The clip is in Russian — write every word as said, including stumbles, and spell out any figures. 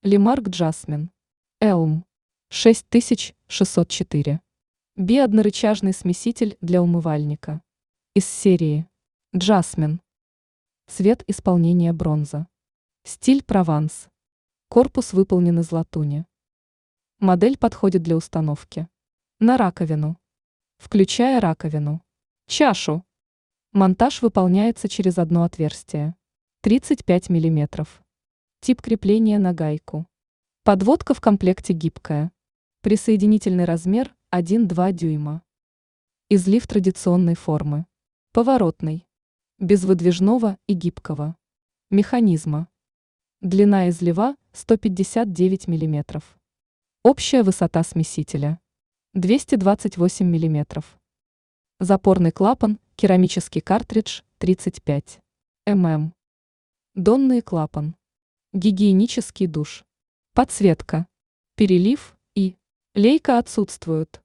Лимарк Джасмин. Элм. шесть тысяч шестьсот четыре. Би-однорычажный смеситель для умывальника. Из серии Джасмин. Цвет исполнения бронза. Стиль Прованс. Корпус выполнен из латуни. Модель подходит для установки на раковину, включая раковину, чашу. Монтаж выполняется через одно отверстие. тридцать пять миллиметров. Тип крепления на гайку. Подводка в комплекте гибкая. Присоединительный размер один-два дюйма. Излив традиционной формы. Поворотный. Без выдвижного и гибкого механизма. Длина излива сто пятьдесят девять миллиметров. Общая высота смесителя двести двадцать восемь миллиметров. Запорный клапан, керамический картридж тридцать пять миллиметров. Донный клапан. Гигиенический душ. Подсветка. Перелив и лейка отсутствуют.